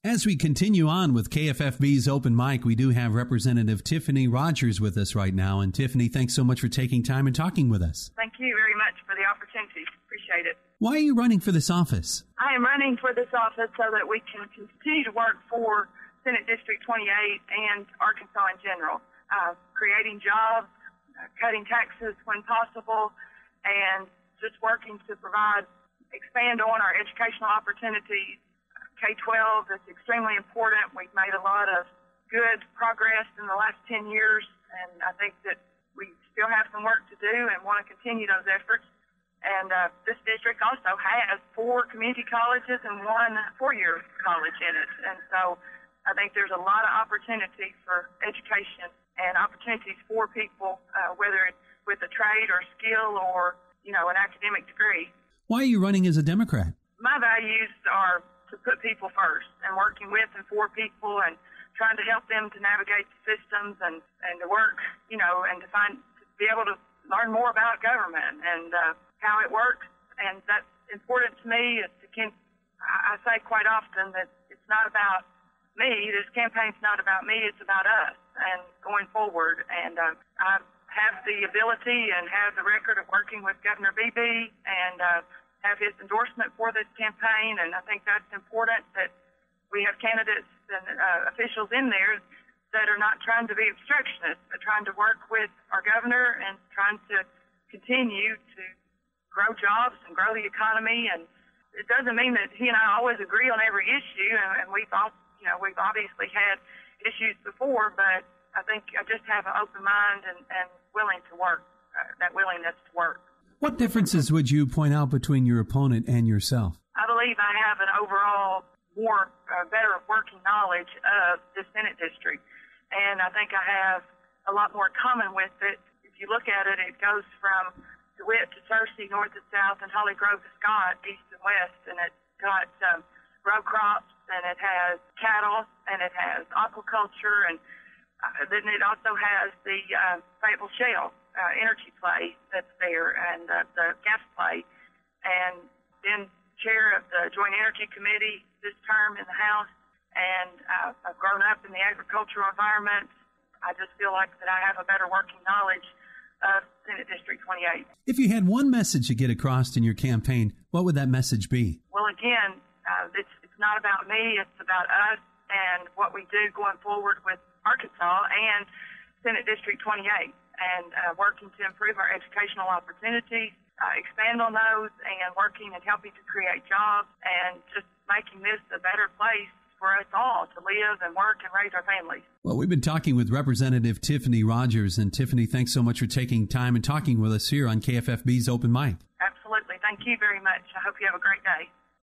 As we continue on with KFFB's Open Mic, we do have Representative Tiffany Rogers with us right now. And Tiffany, thanks so much for taking time and talking with us. Thank you very much for the opportunity. Appreciate it. Why are you running for this office? I am running for this office so that we can continue to work for Senate District 28 and Arkansas in general, creating jobs, cutting taxes when possible, and just working to expand on our educational opportunities. K-12 is extremely important. We've made a lot of good progress in the last 10 years, and I think that we still have some work to do and want to continue those efforts. And this district also has 4 community colleges and 1 four-year college in it. And so I think there's a lot of opportunity for education and opportunities for people, whether it's with a trade or skill or, an academic degree. Why are you running as a Democrat? My values are to put people first and working with and for people and trying to help them to navigate the systems and to work, and to be able to learn more about government and how it works. And that's important to me. I say quite often that it's not about me. This campaign's not about me. It's about us and going forward. And I have the ability and have the record of working with Governor Beebe and have his endorsement for this campaign, and I think that's important that we have candidates and officials in there that are not trying to be obstructionists, but trying to work with our governor and trying to continue to grow jobs and grow the economy. And it doesn't mean that he and I always agree on every issue, and we've obviously had issues before, but I think I just have an open mind and willing to work, that willingness to work. What differences would you point out between your opponent and yourself? I believe I have an overall better working knowledge of the Senate district, and I think I have a lot more common with it. If you look at it, it goes from DeWitt to Searcy, north to south, and Holly Grove to Scott, east and west, and it's got row crops, and it has cattle, and it has aquaculture, and then it also has the Fayetteville Shale energy play that's there, and the gas play, and then chair of the Joint Energy Committee this term in the House, and I've grown up in the agricultural environment. I just feel like that I have a better working knowledge of Senate District 28. If you had one message to get across in your campaign, what would that message be? Well, again, it's not about me, it's about us and what we do going forward with Arkansas and Senate District 28. And working to improve our educational opportunities, expand on those, and working and helping to create jobs, and just making this a better place for us all to live and work and raise our families. Well, we've been talking with Representative Tiffany Rogers. And Tiffany, thanks so much for taking time and talking with us here on KFFB's Open Mic. Absolutely. Thank you very much. I hope you have a great day.